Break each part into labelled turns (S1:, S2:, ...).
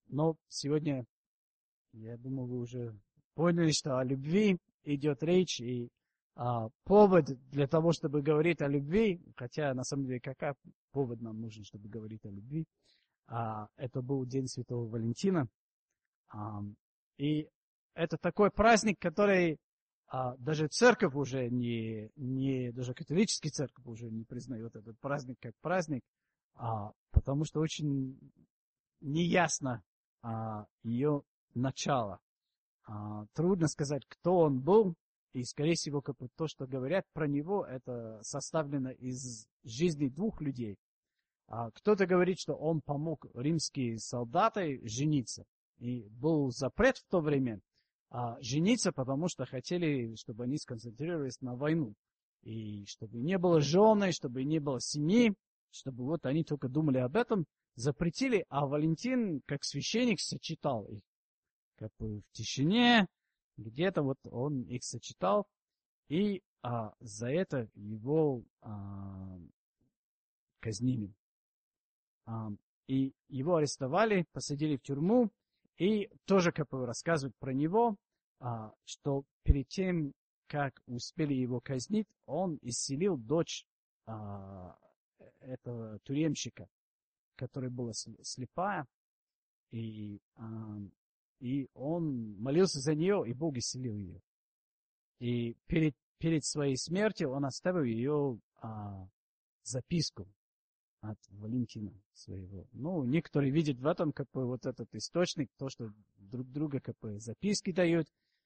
S1: Но сегодня, я думаю, вы уже поняли, что о любви идет речь, и повод для того, чтобы говорить о любви, хотя на самом деле какой повод нам нужен, чтобы говорить о любви, это был День Святого Валентина. И это такой праздник, который даже церковь уже даже католическая церковь уже не признает этот праздник как праздник, потому что очень неясно ее начало. Трудно сказать, кто он был, и, скорее всего, как бы то, что говорят про него, это составлено из жизни двух людей. Кто-то говорит, что он помог римским солдатам жениться. И был запрет в то время жениться, потому что хотели, чтобы они сконцентрировались на войну. И чтобы не было жены, чтобы не было семьи, чтобы вот они только думали об этом, запретили, а Валентин, как священник, сочетал их. Как бы в тишине, где-то вот он их сочетал, и за это его казнили. И его арестовали, посадили в тюрьму, и тоже как бы рассказывают про него, что перед тем, как успели его казнить, он исцелил дочь этого тюремщика, которая была слепая, и он молился за нее, и Бог исцелил ее. И перед своей смертью он оставил ее записку от Валентина своего. Ну, некоторые видят в этом как бы вот этот источник, то, что друг друга как бы записки дают.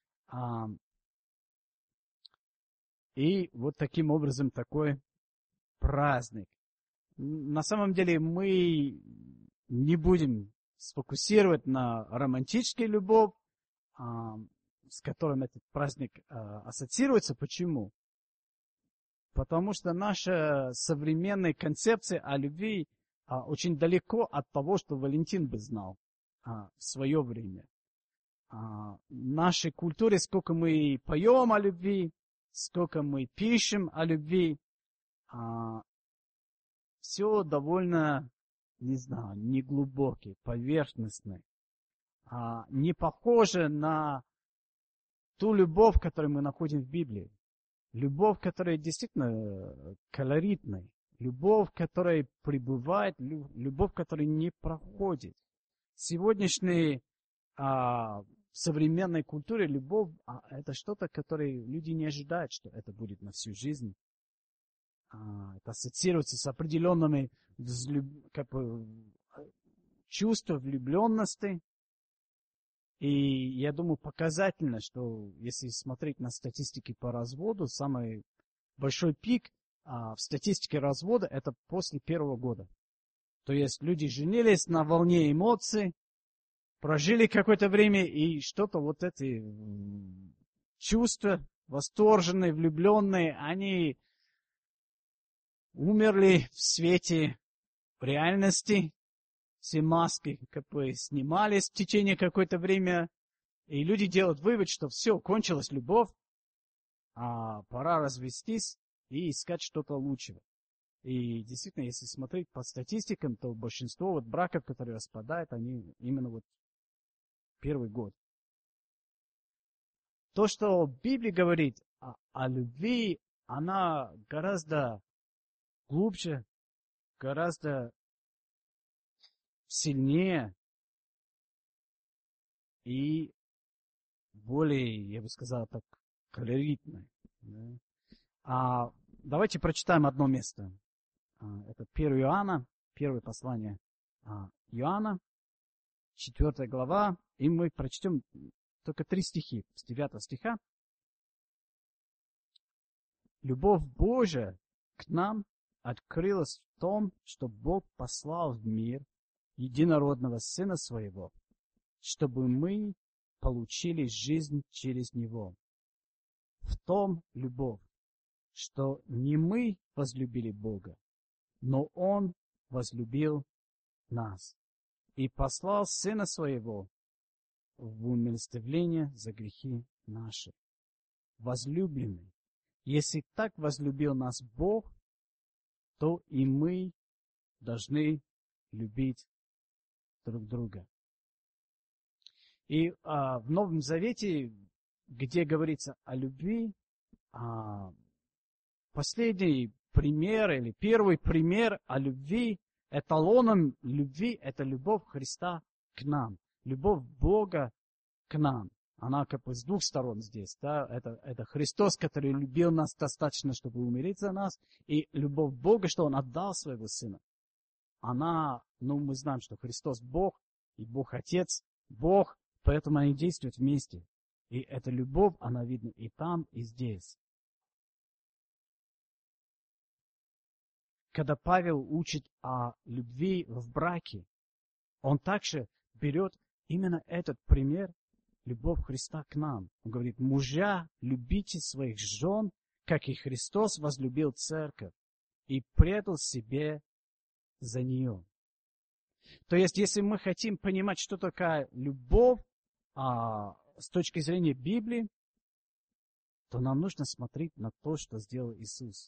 S1: И вот таким образом такой праздник. На самом деле мы не будем сфокусировать на романтической любовь, с которым этот праздник ассоциируется. Почему? Потому что наша современная концепция о любви очень далеко от того, что Валентин бы знал в свое время. В нашей культуре, сколько мы поем о любви, сколько мы пишем о любви, все довольно, не знаю, неглубокий, поверхностный, не похоже на ту любовь, которую мы находим в Библии. Любовь, которая действительно колоритная, любовь, которая пребывает, любовь, которая не проходит. В сегодняшней современной культуре любовь это что-то, которое люди не ожидают, что это будет на всю жизнь. Это ассоциируется с определенными как бы, чувствами влюбленности. И я думаю, показательно, что если смотреть на статистики по разводу, самый большой пик в статистике развода это после первого года. То есть люди женились на волне эмоций, прожили какое-то время, и что-то вот эти чувства, восторженные, влюбленные, они умерли в свете реальности. Все маски как бы снимались в течение какое-то время, и люди делают вывод, что все, кончилась любовь, пора развестись и искать что-то лучшего. И действительно, если смотреть по статистикам, то большинство вот браков, которые распадают, они именно вот первый год. То, что Библия говорит о любви, она гораздо глубже, гораздо сильнее и более, я бы сказал так, колоритной. Да? Давайте прочитаем одно место. Это 1 Иоанна, первое послание Иоанна, 4 глава, и мы прочтем только 3 стихи, с 9 стиха. Любовь Божия к нам открылась в том, что Бог послал в мир единородного Сына Своего, чтобы мы получили жизнь через Него. В том любовь, что не мы возлюбили Бога, но Он возлюбил нас и послал Сына Своего в умилостивление за грехи наши. Возлюбленный, если так возлюбил нас Бог, то и мы должны любить друг друга. И в Новом Завете, где говорится о любви, последний пример или первый пример о любви, эталоном любви — это любовь Христа к нам, любовь Бога к нам. Она как бы с двух сторон здесь. Да? Это Христос, который любил нас достаточно, чтобы умереть за нас, и любовь Бога, что Он отдал Своего Сына. Мы знаем, что Христос Бог, и Бог Отец, Бог, поэтому они действуют вместе. И эта любовь, она видна и там, и здесь. Когда Павел учит о любви в браке, он также берет именно этот пример, любовь Христа к нам. Он говорит: мужья, любите своих жен, как и Христос возлюбил церковь и предал себе за нее. То есть, если мы хотим понимать, что такое любовь с точки зрения Библии, то нам нужно смотреть на то, что сделал Иисус.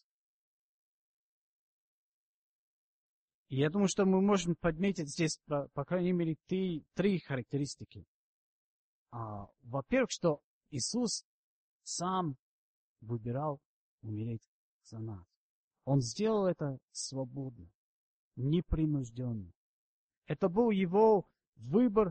S1: И я думаю, что мы можем подметить здесь, по крайней мере, три характеристики. Во-первых, что Иисус сам выбирал умереть за нас. Он сделал это свободно, непринужденно. Это был его выбор.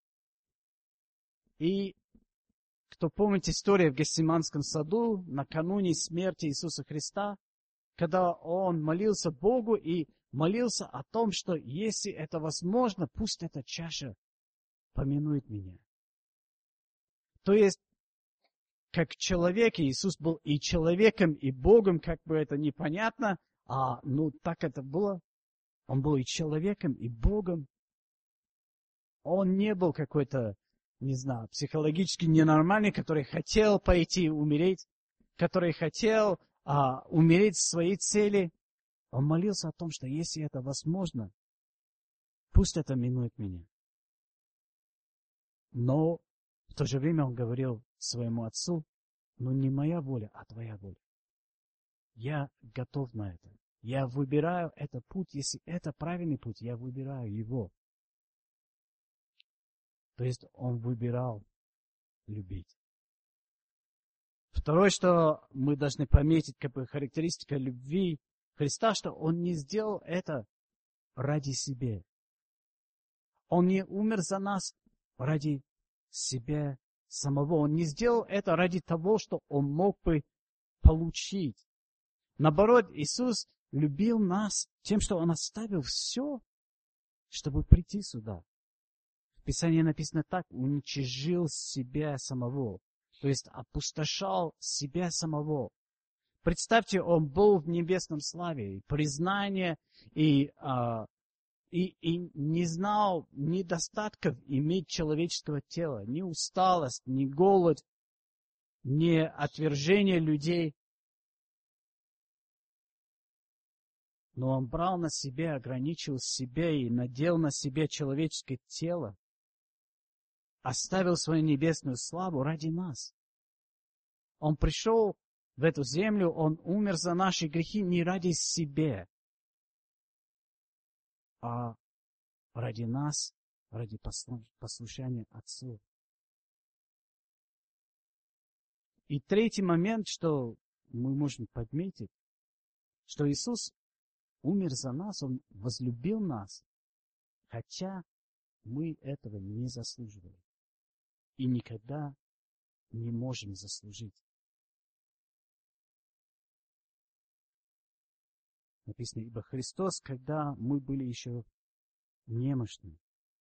S1: И кто помнит историю в Гефсиманском саду, накануне смерти Иисуса Христа, когда он молился Богу и молился о том, что если это возможно, пусть эта чаша поминует меня. То есть, как человек, Иисус был и человеком, и Богом, как бы это непонятно, так это было. Он был и человеком, и Богом. Он не был какой-то, не знаю, психологически ненормальный, который хотел пойти умереть, который хотел умереть в своей цели. Он молился о том, что если это возможно, пусть это минует меня. Но в то же время он говорил своему отцу: не моя воля, а твоя воля. Я готов на это. Я выбираю этот путь. Если это правильный путь, я выбираю его. То есть он выбирал любить. Второе, что мы должны пометить, как бы характеристика любви Христа, что он не сделал это ради себя. Он не умер за нас ради себя самого. Он не сделал это ради того, что он мог бы получить. Наоборот, Иисус любил нас тем, что Он оставил все, чтобы прийти сюда. В Писании написано так: уничижил себя самого, то есть опустошал себя самого. Представьте, Он был в небесном славе, и признание, и не знал недостатков иметь человеческого тела, ни усталость, ни голод, ни отвержение людей. Но Он брал на себя, ограничил себя и надел на себя человеческое тело, оставил свою небесную славу ради нас. Он пришел в эту землю, Он умер за наши грехи не ради себя, а ради нас, ради послушания Отцу. И третий момент, что мы можем подметить, что Иисус умер за нас, Он возлюбил нас, хотя мы этого не заслуживали и никогда не можем заслужить. Написано: ибо Христос, когда мы были еще немощны,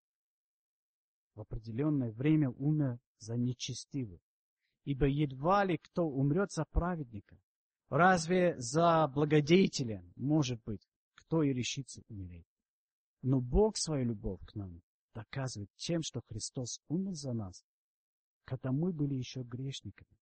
S1: в определенное время умер за нечестивых. Ибо едва ли кто умрет за праведника. Разве за благодетеля, может быть, кто и решится умереть? Но Бог свою любовь к нам доказывает тем, что Христос умер за нас, когда мы были еще грешниками.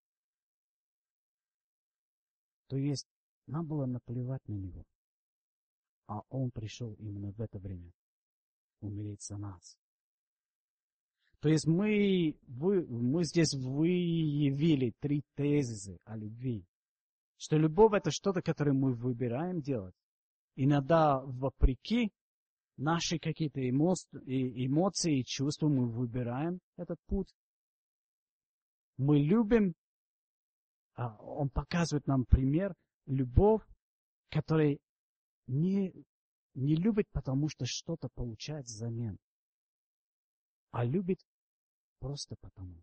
S1: То есть нам было наплевать на Него, а Он пришел именно в это время умереть за нас. То есть мы здесь выявили 3 тезиса о любви. Что любовь — это что-то, которое мы выбираем делать. Иногда вопреки наши какие-то эмоции и чувства, мы выбираем этот путь. Мы любим, он показывает нам пример, любовь, которая не любит, потому что что-то получает взамен, а любит просто потому.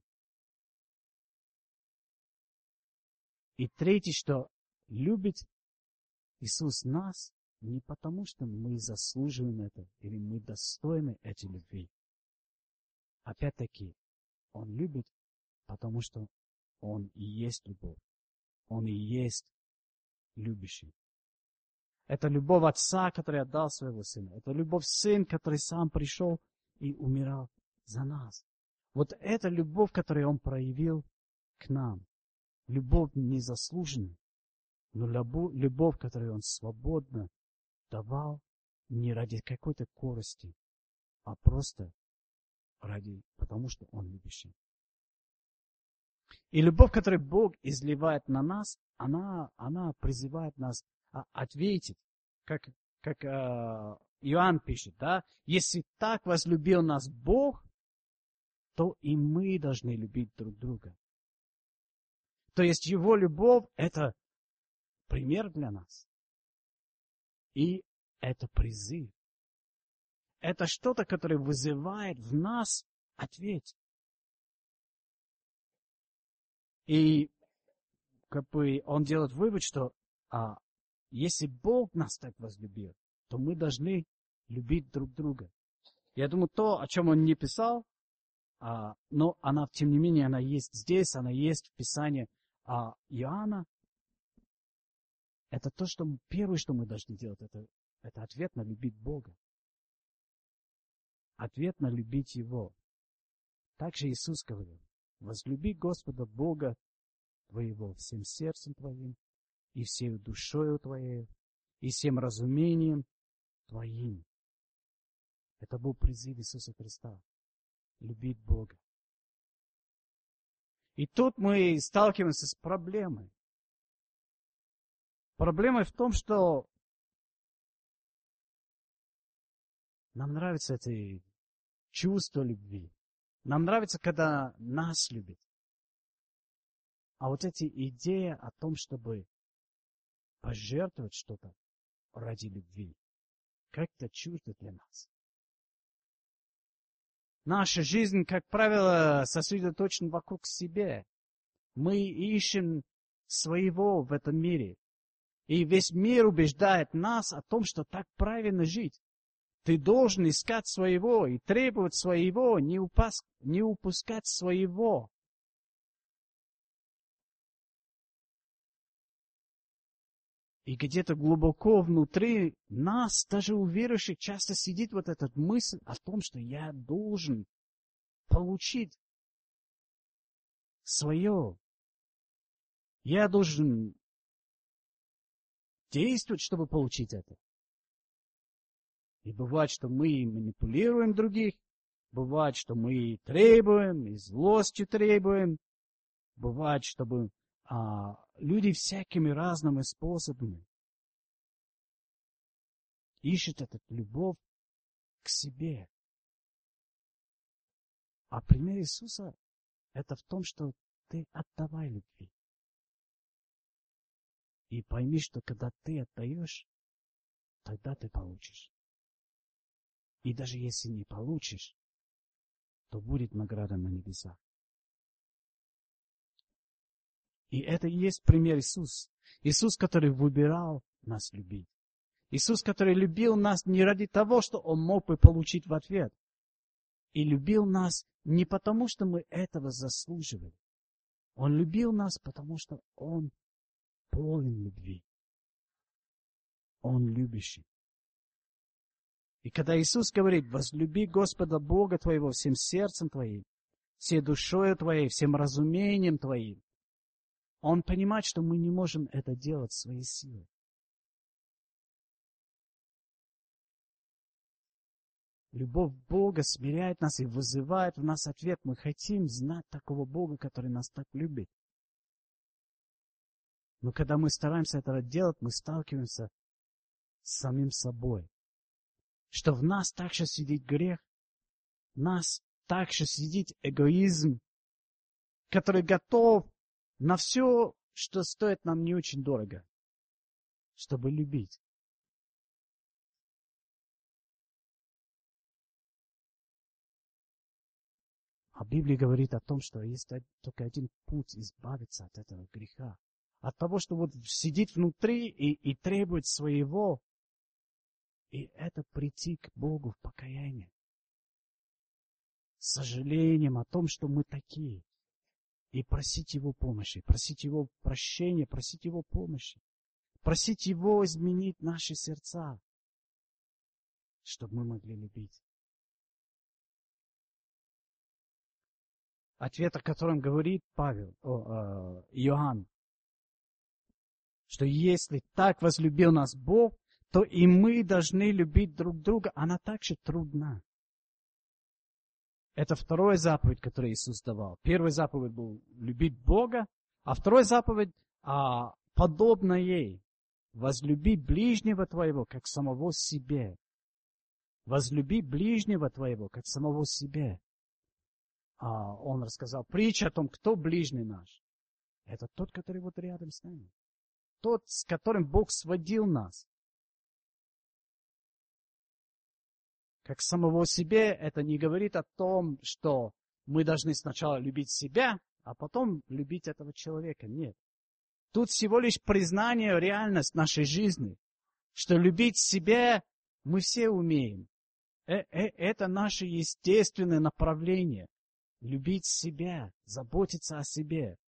S1: И третье, что любит Иисус нас не потому, что мы заслуживаем это, или мы достойны этой любви. Опять-таки, Он любит, потому что Он и есть любовь. Он и есть любящий. Это любовь Отца, который отдал Своего Сына. Это любовь Сын, который Сам пришел и умирал за нас. Вот это любовь, которую Он проявил к нам. Любовь незаслуженная, но любовь, которую Он свободно давал не ради какой-то корысти, а просто потому что Он любящий. И любовь, которую Бог изливает на нас, она призывает нас ответить, как Иоанн пишет, да, если так возлюбил нас Бог, то и мы должны любить друг друга. То есть Его любовь – это пример для нас. И это призыв. Это что-то, которое вызывает в нас ответ. И он делает вывод, что если Бог нас так возлюбил, то мы должны любить друг друга. Я думаю, то, о чем он не писал, но она, тем не менее, она есть здесь, она есть в Писании Иоанна. Это то, что первое, что мы должны делать, это ответ на любить Бога. Ответ на любить Его. Также Иисус говорил: возлюби Господа Бога твоего всем сердцем твоим, и всей душою твоей, и всем разумением твоим. Это был призыв Иисуса Христа. Любить Бога. И тут мы сталкиваемся с проблемой. Проблемой в том, что нам нравится это чувство любви. Нам нравится, когда нас любят. А вот эти идеи о том, чтобы пожертвовать что-то ради любви, как-то чуждо для нас. Наша жизнь, как правило, сосредоточена вокруг себя. Мы ищем своего в этом мире. И весь мир убеждает нас о том, что так правильно жить. Ты должен искать своего и требовать своего, не упускать своего. И где-то глубоко внутри нас, даже у верующих, часто сидит вот эта мысль о том, что я должен получить свое. Я должен действовать, чтобы получить это. И бывает, что мы манипулируем других, бывает, что мы требуем, и злостью требуем, бывает, чтобы люди всякими разными способами ищут эту любовь к себе. А пример Иисуса – это в том, что ты отдавай любви. И пойми, что когда ты отдаешь, тогда ты получишь. И даже если не получишь, то будет награда на небесах. И это и есть пример Иисуса. Иисус, который выбирал нас любить. Иисус, который любил нас не ради того, что Он мог бы получить в ответ. И любил нас не потому, что мы этого заслуживали. Он любил нас, потому что Он полон любви. Он любящий. И когда Иисус говорит: возлюби Господа Бога твоего всем сердцем твоим, всей душою твоей, всем разумением твоим, Он понимает, что мы не можем это делать своей силой. Любовь Бога смиряет нас и вызывает в нас ответ. Мы хотим знать такого Бога, который нас так любит. Но когда мы стараемся это делать, мы сталкиваемся с самим собой. что в нас также сидит грех, в нас также сидит эгоизм, который готов на все, что стоит нам не очень дорого, чтобы любить. А Библия говорит о том, что есть только один путь избавиться от этого греха. От того, что вот сидит внутри и требует своего. И это прийти к Богу в покаяние. С сожалением о том, что мы такие. И просить Его помощи, просить Его прощения, просить Его помощи. Просить Его изменить наши сердца, чтобы мы могли любить. Ответ, о котором говорит Иоанн, что если так возлюбил нас Бог, то и мы должны любить друг друга. Она также трудна. Это вторая заповедь, которую Иисус давал. Первая заповедь была любить Бога, а вторая заповедь подобна ей. Возлюби ближнего твоего, как самого себе. Возлюби ближнего твоего, как самого себе. Он рассказал притчу о том, кто ближний наш. Это тот, который вот рядом с нами. Тот, с которым Бог сводил нас. Как самого себе, это не говорит о том, что мы должны сначала любить себя, а потом любить этого человека. Нет. Тут всего лишь признание, реальность нашей жизни, что любить себя мы все умеем. Это наше естественное направление. Любить себя, заботиться о себе.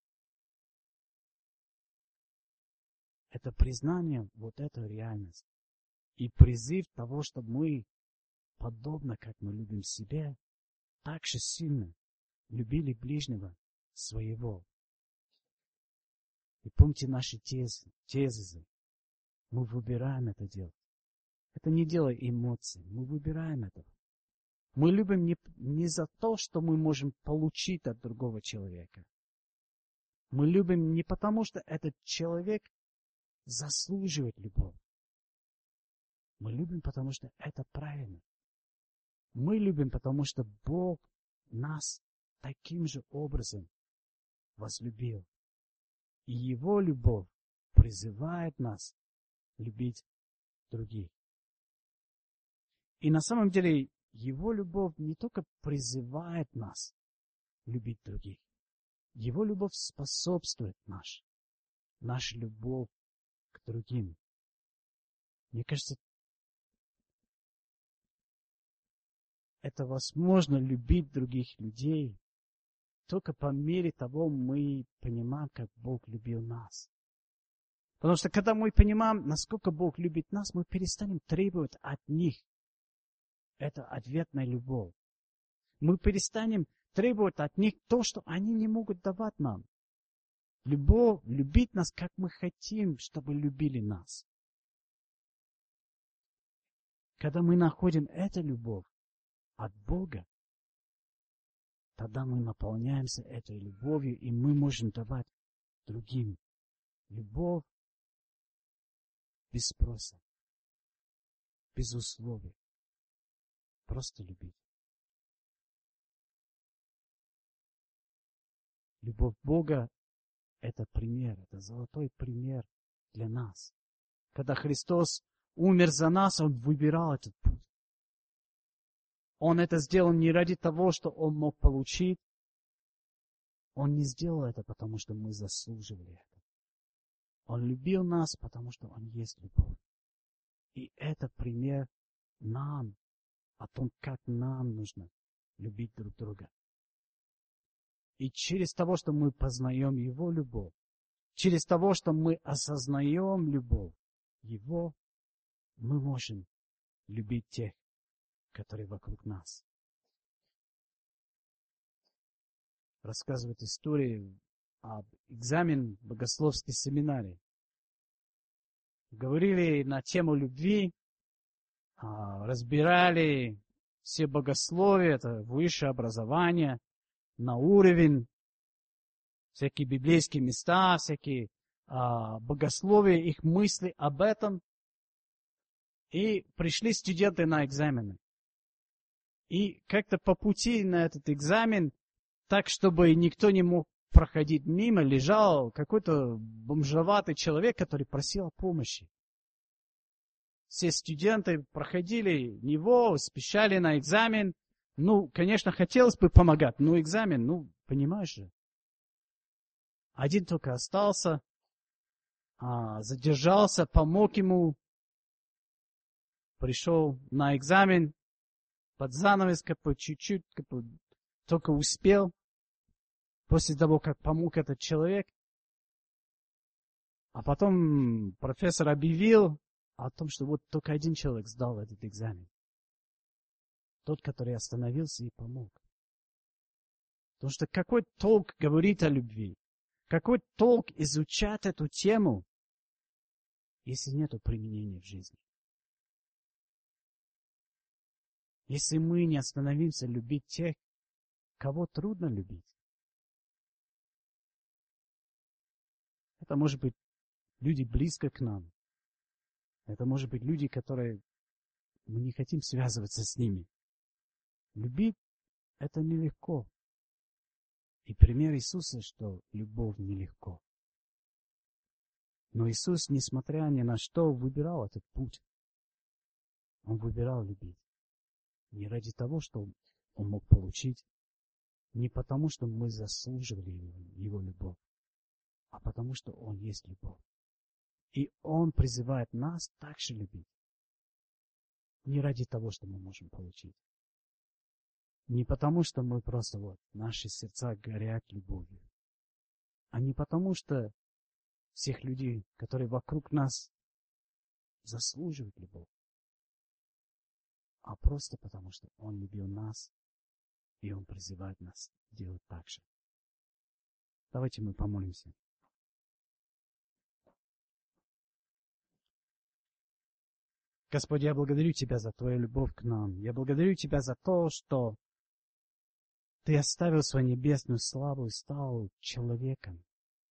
S1: Это признание вот этой реальности. И призыв того, чтобы мы, подобно как мы любим себя, так же сильно любили ближнего своего. И помните наши тезисы. Мы выбираем это делать. Это не дело эмоций. Мы выбираем это. Мы любим не за то, что мы можем получить от другого человека. Мы любим не потому, что этот человек заслуживает любовь. Мы любим, потому что это правильно. Мы любим, потому что Бог нас таким же образом возлюбил. И Его любовь призывает нас любить других. И на самом деле Его любовь не только призывает нас любить других. Его любовь способствует наша любовь к другим. Мне кажется, это возможно любить других людей только по мере того, мы понимаем, как Бог любил нас. Потому что когда мы понимаем, насколько Бог любит нас, мы перестанем требовать от них. Это ответная любовь. Мы перестанем требовать от них то, что они не могут давать нам. Любить нас, как мы хотим, чтобы любили нас. Когда мы находим эту любовь от Бога, тогда мы наполняемся этой любовью, и мы можем давать другим любовь без спроса, без условий. Просто любить. Любовь Бога – это пример, это золотой пример для нас. Когда Христос умер за нас, Он выбирал этот путь. Он это сделал не ради того, что Он мог получить. Он не сделал это, потому что мы заслуживали это. Он любил нас, потому что Он есть любовь. И это пример нам о том, как нам нужно любить друг друга. И через того, что мы познаем Его любовь, через того, что мы осознаем любовь Его, мы можем любить тех, которые вокруг нас. Рассказывает историю об экзамене в богословской семинарии. Говорили на тему любви, разбирали все богословия, это высшее образование, на уровень, всякие библейские места, всякие богословия, их мысли об этом. И пришли студенты на экзамены. И как-то по пути на этот экзамен, так, чтобы никто не мог проходить мимо, лежал какой-то бомжеватый человек, который просил о помощи. Все студенты проходили него, спешали на экзамен. Ну, конечно, хотелось бы помогать, но экзамен, ну, понимаешь же. Один только остался, задержался, помог ему, пришел на экзамен, под занавес, как бы чуть-чуть, как бы только успел, после того, как помог этот человек. А потом профессор объявил о том, что вот только один человек сдал этот экзамен. Тот, который остановился и помог. Потому что какой толк говорить о любви? Какой толк изучать эту тему, если нет применения в жизни? Если мы не остановимся любить тех, кого трудно любить. Это может быть люди близко к нам. Это может быть люди, которые мы не хотим связываться с ними. Любить это нелегко. И пример Иисуса, что любовь нелегко. Но Иисус, несмотря ни на что, выбирал этот путь. Он выбирал любить. Не ради того, что он мог получить, не потому, что мы заслуживали его любовь, а потому, что он есть любовь. И он призывает нас также любить. Не ради того, что мы можем получить. Не потому, что мы просто наши сердца горят любовью. А не потому, что всех людей, которые вокруг нас, заслуживают любовь. А просто потому, что он любил нас, и он призывает нас делать так же. Давайте мы помолимся. Господи, я благодарю Тебя за Твою любовь к нам. Я благодарю Тебя за то, что Ты оставил свою небесную славу и стал человеком,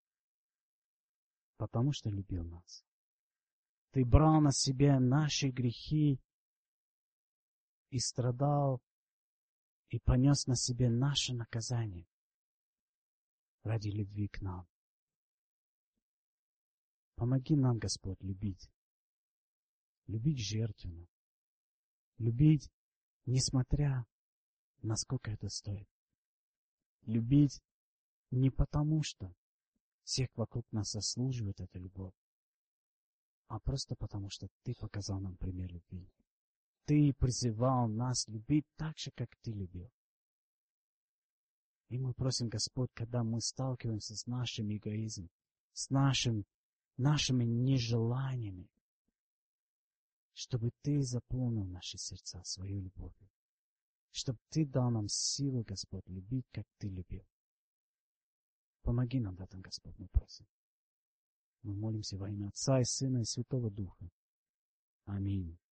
S1: потому что любил нас. Ты брал на себя наши грехи и страдал, и понес на себе наше наказание ради любви к нам. Помоги нам, Господь, любить. Любить жертвенно. Любить, несмотря на сколько это стоит. Любить не потому, что всех вокруг нас заслуживает эта любовь, а просто потому, что Ты показал нам пример любви. Ты призывал нас любить так же, как Ты любил. И мы просим, Господь, когда мы сталкиваемся с нашим эгоизмом, с нашими нежеланиями, чтобы Ты заполнил наши сердца своей любовью. Чтобы Ты дал нам силу, Господь, любить, как Ты любил. Помоги нам в этом, Господь, мы просим. Мы молимся во имя Отца и Сына и Святого Духа. Аминь.